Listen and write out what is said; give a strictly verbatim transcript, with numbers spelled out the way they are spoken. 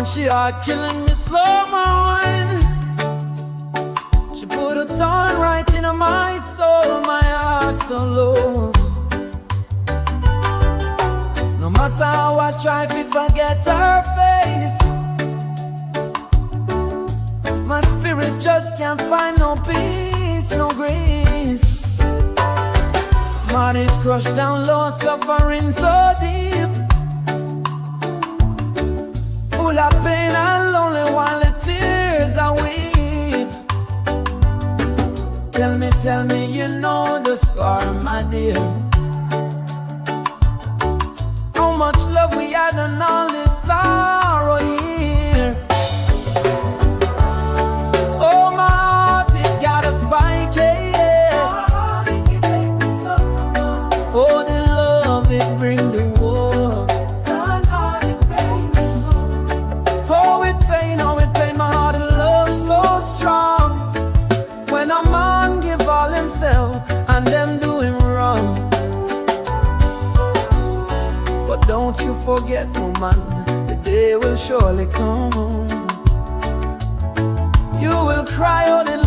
And she are killing me slow, man. She put a thorn right into my soul, my heart so low. No matter how I try to forget her face, my spirit just can't find no peace, no grace. Man is crushed down low, suffering so deep, full of pain and lonely while the tears I weep. Tell me, tell me you know the scar, my dear. How much love we had and all this sorrow here. Oh, my heart, it got a spike, yeah. Oh, the love, it bring the war. Oh, it pain, oh, it pain, my heart, and love so strong. When a man give all himself and them do him wrong. But don't you forget, woman, the day will surely come. You will cry out in